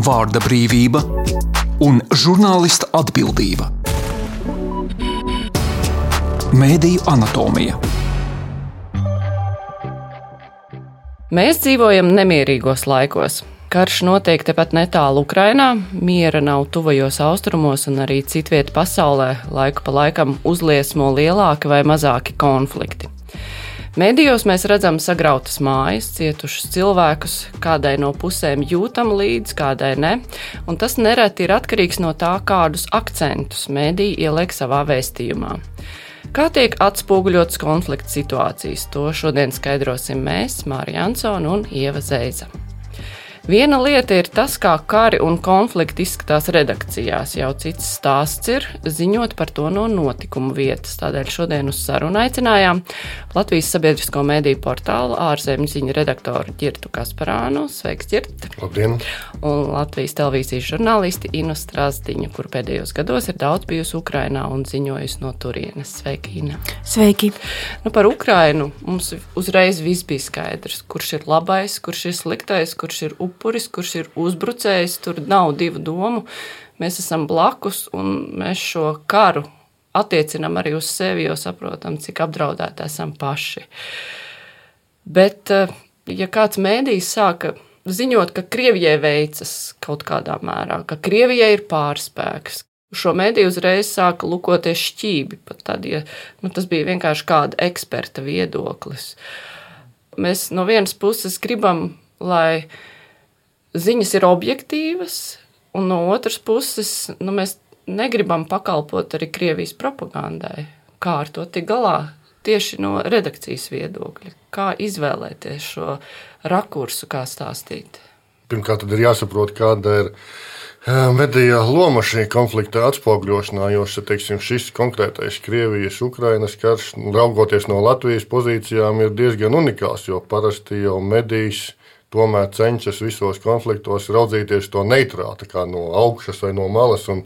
vārda brīvība un žurnālista atbildība. Mēdīju anatomija. Mēs dzīvojam nemierīgos laikos. Karš notiek tepat netālu Ukrainā, miera nav tuvajos austrumos un arī citviet pasaulē laiku pa laikam uzliesmo lielāki vai mazāki konflikti. Mēdījos mēs redzam sagrautas mājas, cietušus cilvēkus, kādai no pusēm jūtam līdz, kādai ne, un tas nereti ir atkarīgs no tā, kādus akcentus mēdīji ieliek savā vēstījumā. Kā tiek atspoguļotas konflikta situācijas, to šodien skaidrosim mēs, Mārija Ansone un Ieva Zeiza. Viena lieta ir tas, kā kari un konflikti izskatās redakcijās, jau cits stāsts ir ziņot par to no notikumu vietas. Tādēļ šodien uz sarunu aicinājām Latvijas sabiedrisko mediju portālu ārzemju ziņu redaktoru Ģirtu Kasparānu. Sveiks, Ģirt! Labdien! Un Latvijas televīzijas žurnālisti Inu Strasdiņu, kur pēdējos gados ir daudz bijusi Ukrainā un ziņojusi no turienes. Sveiki, Ina! Sveiki! Par Ukrainu mums uzreiz viss bija skaidrs, kurš ir labais, kurš ir sliktais, kurš ir upuris, kurš ir uzbrucējs, tur nav divu domu. Mēs esam blakus un mēs šo karu attiecinam arī uz sevi, jo saprotam, cik apdraudēti esam paši. Bet, ja kāds mēdījis sāka ziņot, ka Krievijai veicas kaut kādā mērā, ka Krievijai ir pārspēks, šo mēdīju uzreiz sāka lukoties šķībi, pat tad, ja tas bija vienkārši kāda eksperta viedoklis. Mēs no vienas puses gribam, lai ziņas ir objektīvas, un no otras puses mēs negribam pakalpot arī Krievijas propagandai. Kā ar to tik galā tieši no redakcijas viedokļa? Kā izvēlēties šo rakursu, kā stāstīt? Pirmkārt, tad ir jāsaprot, kāda ir mediju loma šī konflikta atspoguļošanā, jo šis konkrētais Krievijas-Ukrainas karš, raugoties no Latvijas pozīcijām, ir diezgan unikāls, jo parasti jau medijas tomēr cenšas visos konfliktos raudzīties to neitrāli, tā kā no augšas vai no malas, un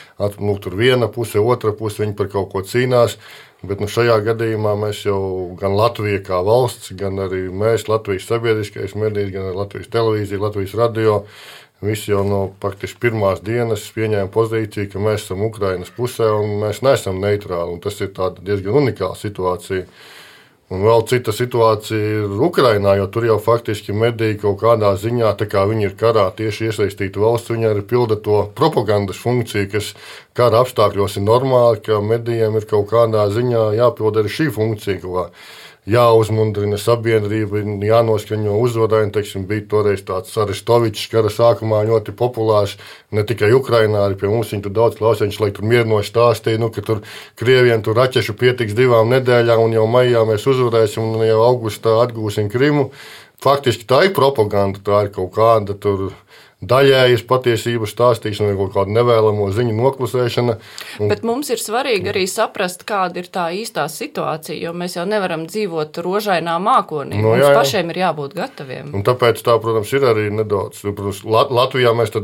tur viena puse, otra puse, viņi par kaut ko cīnās, bet šajā gadījumā mēs jau gan Latvija kā valsts, gan arī mēs, Latvijas sabiedriskais medijs, gan Latvijas televīzija, Latvijas radio, visi jau no praktiski pirmās dienas pieņēma pozīciju, ka mēs esam Ukrainas pusē un mēs neesam neitrāli, un tas ir tāda diezgan unikāla situācija. Un vēl cita situācija ir Ukrainā, jo tur jau faktiski mediji kaut kādā ziņā, tā kā viņi ir karā tieši iesaistīta valsts, viņi arī pilda to propagandas funkciju, kas kara apstākļos ir normāli, ka medijiem ir kaut kādā ziņā jāpilda arī šī funkcija, jāuzmundrina sabiedrība, jānoskaņo uzvarai. Bija toreiz tāds Arestovičs kara sākumā ļoti populārs, ne tikai Ukrainā, arī pie mums viņi tur daudz klausīja, viņš tur mierinoši stāstīja, ka tur Krieviem tur raķešu pietiks 2 nedēļām un jau maijā mēs uzvarēsim un jau augustā atgūsim Krimu. Faktiski tā ir propaganda, tā ir kaut kāda tur daļējas patiesības stāstīšana vai kaut kāda nevēlamo ziņu noklusēšana. Bet mums ir svarīgi arī saprast, kāda ir tā īstā situācija, jo mēs jau nevaram dzīvot rožainā mākonī. Mums pašiem ir jābūt gataviem. Un tāpēc tā, protams, ir arī nedaudz. Protams, Latvijā mēs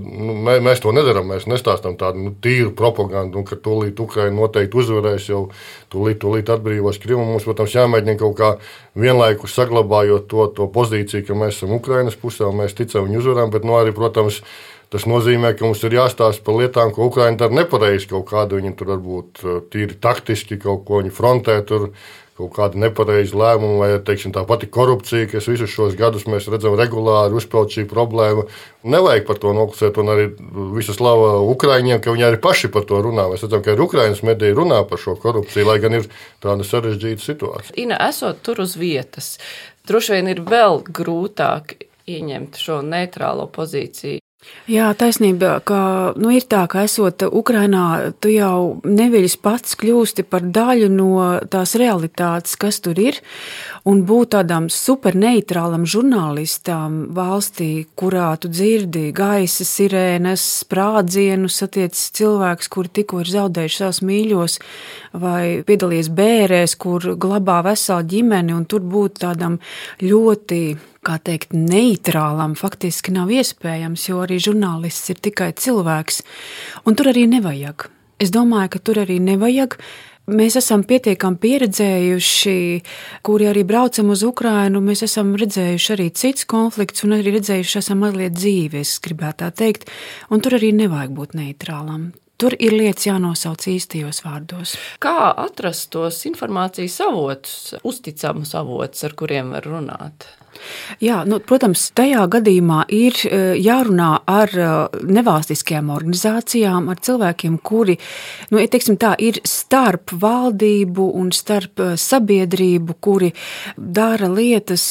to nedaram, mēs nestāstam tādu tīru propagandu, un ka tūlīt Ukraina noteikti uzvarēs, jau tūlīt atbrīvos Krimu. Mums, protams, jāmēģina kaut kā vienlaikus saglabājot to pozīciju, ka mēs esam Ukrainas pusē, un mēs ticam viņu uzvarām, bet arī, protams, tas nozīmē, ka mums ir jāstāsta par lietām, ko Ukraina dara nepareizi, kaut kādu viņi tur varbūt tīri taktiski, kaut ko viņi frontē, tur kaut kāda nepareiza lēmuma, vai, tā pati korupcija, kas visus šos gadus mēs redzam regulāri uzpeld šī problēma. Nevajag par to noklusēt, un arī visa slava Ukraiņiem, ka viņi arī paši par to runā. Mēs redzam, ka arī Ukrainas mediji runā par šo korupciju, lai gan ir tāda sarežģīta situācija. Ina, esot tur uz vietas, droši vien ir vēl grūtāk ieņemt šo neitrālo pozīciju. Jā, taisnība, ka ir tā, ka esot Ukrainā, tu jau neviļas pats kļūsti par daļu no tās realitātes, kas tur ir, un būt tādām superneitrālam žurnālistam valstī, kurā tu dzirdi gaisa sirēnas, sprādzienus, satiec cilvēkus, kuri tikko ir zaudējuši savus mīļos, vai piedalies bērēs, kur glabā veselu ģimeni, un tur būt tādam ļoti, kā teikt, neitrālam faktiski nav iespējams, jo arī žurnālists ir tikai cilvēks, un tur arī nevajag. Es domāju, ka tur arī nevajag, Mēs esam pietiekami pieredzējuši, kuri arī braucam uz Ukrainu. Mēs esam redzējuši arī cits konflikts un arī redzējuši esam mazliet dzīvi, es gribētu tā teikt. Un tur arī nevajag būt neitrālam. Tur ir lietas jānosauc īstajos vārdos. Kā atrast tos informācijas avotus, uzticamus avotus, ar kuriem var runāt? Jā, protams, tajā gadījumā ir jārunā ar nevalstiskajām organizācijām, ar cilvēkiem, kuri teiksim tā, ir starp valdību un starp sabiedrību, kuri dara lietas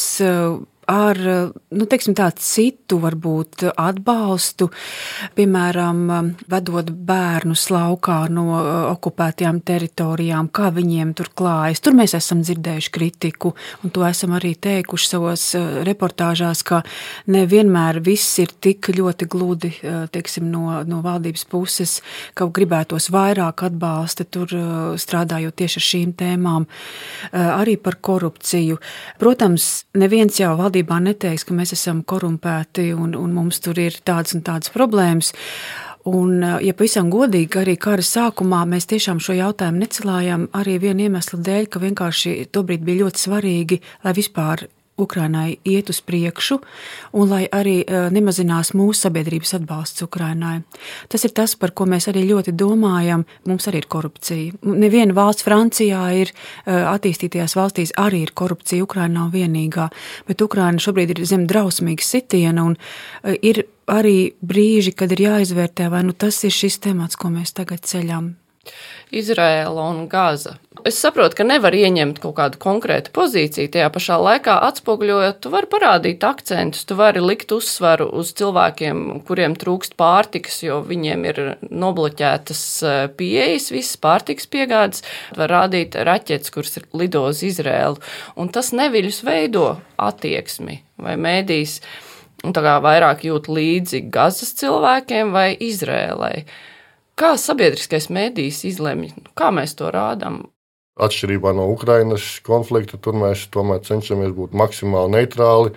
ar teiksim tā, citu varbūt atbalstu, piemēram, vedot bērnus laukā no okupētajām teritorijām, kā viņiem tur klājas. Tur mēs esam dzirdējuši kritiku, un to esam arī teikuši savos reportāžās, ka nevienmēr viss ir tik ļoti gludi, teiksim, no valdības puses, ka gribētos vairāk atbalsta tur strādājot tieši ar šīm tēmām, arī par korupciju. Protams, neviens jau valdībā neteiks, ka mēs esam korumpēti un mums tur ir tādas un tādas problēmas. Un, ja pavisam godīgi, arī kara sākumā mēs tiešām šo jautājumu necelājām arī viena iemesla dēļ, ka vienkārši tobrīd bija ļoti svarīgi, lai vispār Ukrainai iet uz priekšu un lai arī nemazinās mūsu sabiedrības atbalsts Ukrainai. Tas ir tas, par ko mēs arī ļoti domājam. Mums arī ir korupcija. Neviena valsts Francijā ir, attīstītajās valstīs arī ir korupcija. Ukraina nav vienīgā, bet Ukraina šobrīd ir zem drausmīgas sitiena un ir arī brīži, kad ir jāizvērtē, vai tas ir šis temats, ko mēs tagad ceļam. Izraēla un Gaza. Es saprotu, ka nevar ieņemt kaut kādu konkrētu pozīciju, tajā pašā laikā atspoguļojot, tu vari parādīt akcentus, tu vari likt uzsvaru uz cilvēkiem, kuriem trūkst pārtikas, jo viņiem ir nobloķētas pieejas, visas pārtikas piegādes, var rādīt raķetes, kuras lido uz Izraēlu, un tas neviļus veido attieksmi vai mēdīs, un tā kā vairāk jūt līdzi Gazas cilvēkiem vai Izraēlai. Kā sabiedriskais mēdījis izlemj, kā mēs to rādām? Atšķirībā no Ukrainas konflikta, tur mēs tomēr cenšamies būt maksimāli neitrāli,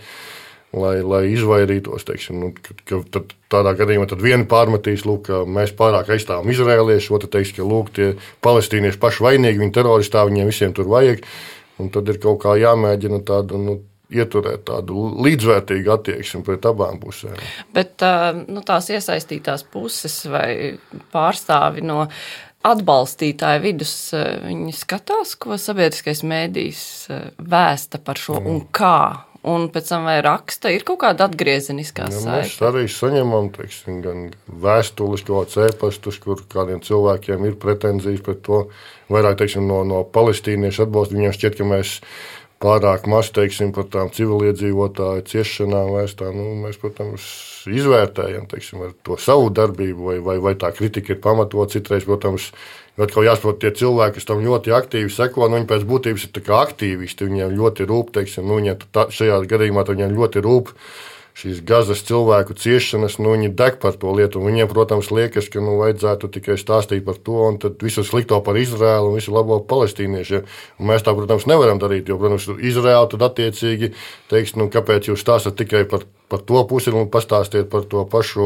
lai izvairītos, teiksim, ka tādā gadījumā tad vieni pārmetīs, ka mēs pārāk aizstāvam izrēlieši, otru teiks, ka tie palestīnieši paši vainīgi, viņi teroristā, viņiem visiem tur vajag, un tad ir kaut kā jāmēģina tādu, ieturēt tādu līdzvērtīgu attieksmi pret abām pusēm. Bet tās iesaistītās puses vai pārstāvi no atbalstītāju vidus, viņi skatās, ko sabiedriskais mēdījis vēsta par šo un kā, un pēc tam vai raksta, ir kaut kāda atgriezeniskā saite? Mēs arī saņemam, teiksim, gan vēstules, kaut kāds ēpastus, kur kādiem cilvēkiem ir pretenzijas pret to, vairāk, teiksim, no palestīniešu atbalsta, viņiem šķiet, ka mēs pārāk maz, teiksim, par tām civiliedzīvotāju ciešanām vēstām. Mēs, protams, izvērtējam, teiksim, ar to savu darbību, vai tā kritika ir pamatot. Citreiz, protams, atkal jāsaprot, tie cilvēki, kas tam ļoti aktīvi seko, viņi pēc būtības ir tā kā aktīvisti, viņiem ļoti rūp, teiksim, viņiem šajā gadījumā viņiem ļoti rūp šīs Gazas cilvēku ciešanas, viņi deg par to lietu, un viņiem, protams, liekas, ka vajadzētu tikai stāstīt par to, un tad visu slikto par Izraēlu un visu labo palestīniešiem. Un mēs tā, protams, nevaram darīt, jo, protams, Izraēlu tad attiecīgi teiks, kāpēc jūs stāstat tikai par to pusi un pastāstiet par to pašu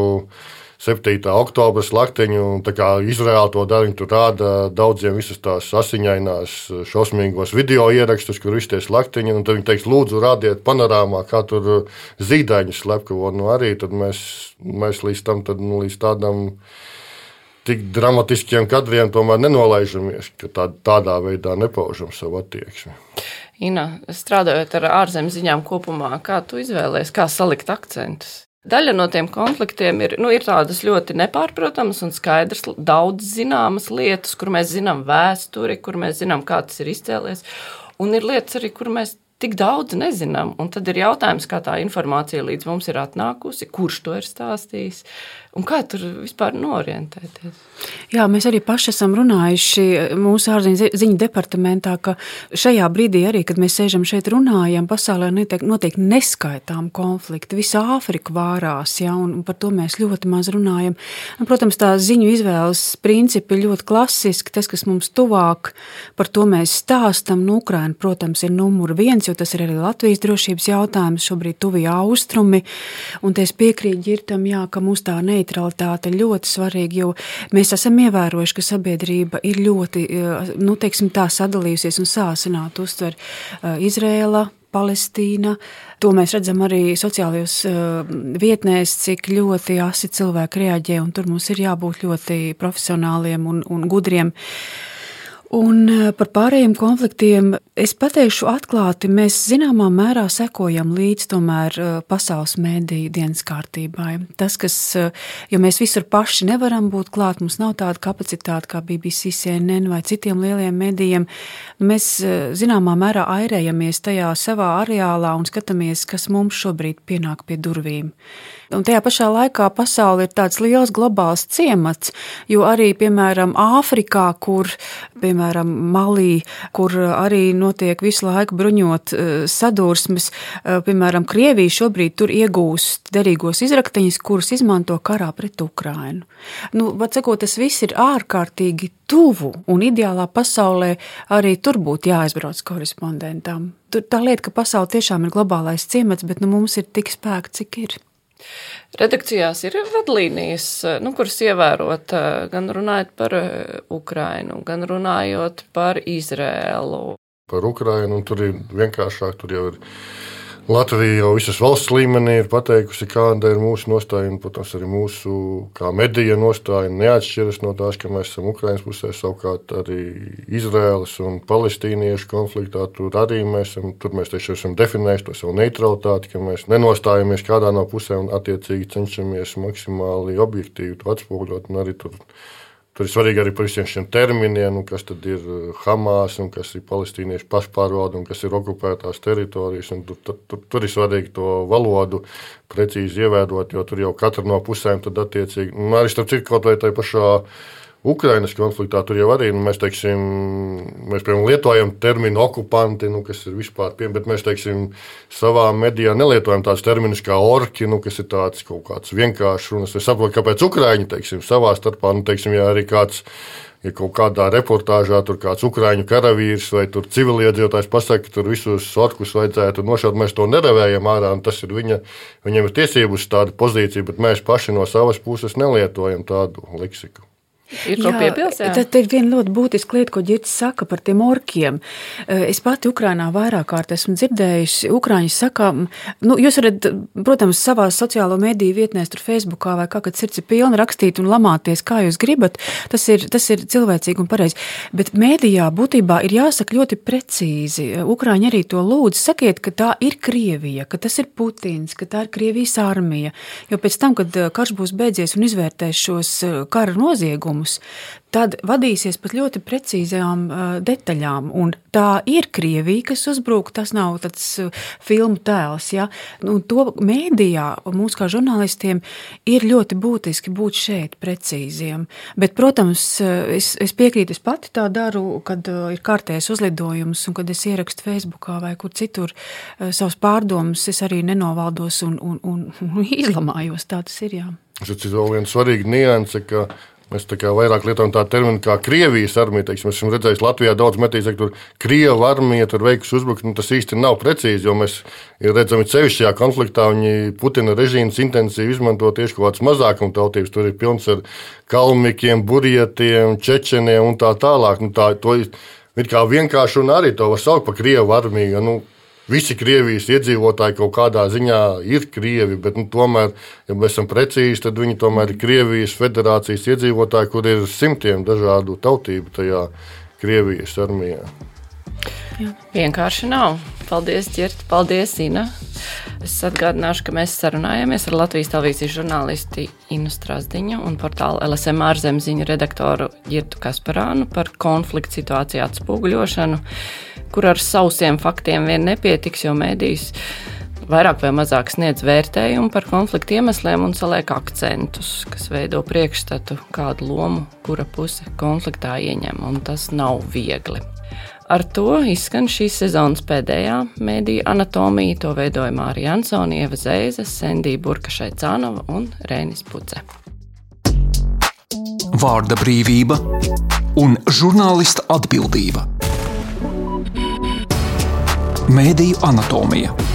7. oktobra slaktiņu, un tā kā Izraēla to dara, viņi tur rāda daudziem visas tās asiņainās, šausmīgos video ierakstus, kur visi tie slaktiņi, un tad viņi teiks, lūdzu, rādiet panorāmā, kā tur zīdaiņus slepkavo, arī tad mēs līdz tam, līdz tādam tik dramatiskiem kadriem tomēr nenolaižamies, ka tādā veidā nepaužam savu attieksmi. Ina, strādājot ar ārzemju ziņām kopumā, kā tu izvēlējies, kā salikt akcentus? Daļa no tiem konfliktiem ir tādas ļoti nepārprotamas un skaidrs, daudz zināmas lietas, kur mēs zinām vēsturi, kur mēs zinām, kā tas ir izcēlies, un ir lietas arī, kur mēs tik daudz nezinām, un tad ir jautājums, kā tā informācija līdz mums ir atnākusi, kurš to ir stāstījis, un kā tur vispār norientēties. Jā, mēs arī paši esam runājuši mūsu ārzemju ziņu departamentā, ka šajā brīdī arī, kad mēs sēžam šeit runājam, pasaulē notiek neskaitām konflikti, visa Āfrika vārās, ja, un par to mēs ļoti maz runājam. Un, protams, tā ziņu izvēles principi ir ļoti klasiski, tas, kas mums tuvāk, par to mēs stāstam, Ukraina, protams, ir numur 1 jautājums, jo tas ir arī Latvijas drošības jautājums, šobrīd tuvie austrumi, un te es piekrītu Ģirtam, jā, ka mums tā neutralitāte ir ļoti svarīga, jo mēs esam ievērojuši, ka sabiedrība ir ļoti, nu, teiksim, tā sadalījusies un sāsināt uztver Izrēla, Palestīna. To mēs redzam arī sociālajos vietnēs, cik ļoti asi cilvēki reaģē, un tur mums ir jābūt ļoti profesionāliem un gudriem. Un par pārējiem konfliktiem es pateikšu atklāti, mēs zināmā mērā sekojam līdz tomēr pasaules mēdīju dienas kārtībai. Tas, kas, jo mēs visur paši nevaram būt klāt, mums nav tāda kapacitāte kā BBC, CNN vai citiem lieliem mēdījiem, mēs zināmā mērā airējamies tajā savā areālā un skatāmies, kas mums šobrīd pienāk pie durvīm. Un tajā pašā laikā pasaule ir tāds liels globāls ciemats, jo arī, piemēram, Āfrikā, kur, piemēram, Malī, kur arī notiek visu laiku bruņot sadursmes, piemēram, Krievija šobrīd tur iegūst derīgos izrakteņus, kurus izmanto karā pret Ukrainu. Nu, var sakot, tas viss ir ārkārtīgi tuvu, un ideālā pasaulē arī tur būtu jāaizbrauc korespondentam. Tā lieta, ka pasaule tiešām ir globālais ciemats, bet nu, mums ir tik spēki, cik ir. Redakcijās ir vadlīnijas, kuras ievērot, gan runājot par Ukrainu, gan runājot par Izrēlu. Par Ukrainu, un tur ir vienkāršāk, tur jau ir Latvija jau visas valsts līmenī ir pateikusi, kāda ir mūsu nostāja, un, protams, arī mūsu kā medija nostāja neatšķiras no tās, ka mēs esam Ukrainas pusē, savukārt arī Izraēlas un palestīniešu konfliktā, tur arī mēs tieši esam definējuši to savu neutralitāti, ka mēs nenostājamies kādā no pusēm un attiecīgi cenšamies maksimāli objektīvi to atspoguļot, un arī tur ir svarīgi arī par visiem šiem terminiem, kas tad ir Hamas, un kas ir palestīniešu pašpārvalde, un kas ir okupētās teritorijas. Tur ir svarīgi to valodu precīzi ievērot, jo tur jau katra no pusēm tad attiecīgi. Arī starp citu kaut vai tai pašā Ukrainas konfliktā tur jau arī, mēs piemēram lietojam terminu okupanti, kas ir vispār, bet mēs, savā medijā nelietojam tādus terminus kā orki, kas ir tāds kaut kāds vienkāršs runas. Es saprotu, kāpēc Ukraiņi, savā starpā, ja arī kāds, ja kaut kādā reportāžā tur kāds ukraiņu karavīrs vai tur civiliedzīvotājs pasaka, ka tur visus orkus vajadzētu nošaut, mēs to nerevējam ārā, un tas ir viņam ir tiesības uz tādu pozīciju, bet mēs paši no savas puses nelietojam tādu leksiku. Ir ko piebilst? Tad ir viena ļoti būtiska lieta, ko Ģirds saka par tiem orkiem. Es pati Ukrainā vairāk kārt esmu dzirdējusi, Ukraiņi saka, jūs varat, protams, savā sociālo mediju vietnēs, tur Facebookā vai kā, kad sirds ir pilna, rakstīt un lamāties, kā jūs gribat, tas ir cilvēcīgi un pareizi. Bet mēdījā būtībā ir jāsaka ļoti precīzi. Ukraiņi arī to lūdzu, sakiet, ka tā ir Krievija, ka tas ir Putins, ka tā ir Krievijas armija. Jo pēc tam, kad karš būs beidzies un izvērtēs šos kara noziegumus, tad vadīsies pat ļoti precīzām detaļām. Un tā ir Krievija, kas uzbruk, tas nav tāds filmu tēls. Ja? To mēdījā mums kā žurnālistiem ir ļoti būtiski būt šeit precīziem. Bet, protams, es piekrītu, es pati tā daru, kad ir kārtējs uzlidojums un kad es ierakstu Facebookā vai kur citur savus pārdomus, es arī nenovaldos un izlamājos. Tā tas ir, jā. Tas ir vēl viena svarīga nianse, ka mēs vairāk lietojam tādu terminu kā Krievijas armija. Mēs esam redzējuši Latvijā daudz metīs, ka tur Krieva armija tur veikus uzbrukumu. Tas īsti nav precīzi, jo mēs redzam, ka sevišķajā konfliktā Putina režīms intensīvi izmanto tieši kaut kādas mazākumtautības. Tur ir pilns ar kalmikiem, burietiem, čečeniem un tā tālāk. To ir kā vienkārši un arī to var saukt par Krievu armiju. Visi Krievijas iedzīvotāji kaut kādā ziņā ir Krievi, bet tomēr, ja mēs esam precīzi, tad viņi tomēr ir Krievijas federācijas iedzīvotāji, kur ir simtiem dažādu tautību tajā Krievijas armijā. Jā. Vienkārši nav. Paldies, Ģirt, paldies, Ina. Es atgādināšu, ka mēs sarunājamies ar Latvijas televīzijas žurnālisti Inu Strazdiņu un portāla LSM ārzemziņu redaktoru Ģirtu Kasparānu par konfliktu situāciju atspoguļošanu, kur ar sausiem faktiem vien nepietiks, jo mēdījis vairāk vai mazāk sniedz vērtējumu par konfliktu iemesliem un saliek akcentus, kas veido priekšstatu, kādu lomu kura puse konfliktā ieņem, un tas nav viegli. Ar to izskan šīs sezonas pēdējā mēdīja anatomija. To veidoja Mārija Ansone, Ieva Zeize, Sendija Burka-Šaicānova un Reinis Puce. Vārda brīvība un žurnālista atbildība. Mēdīju anatomija.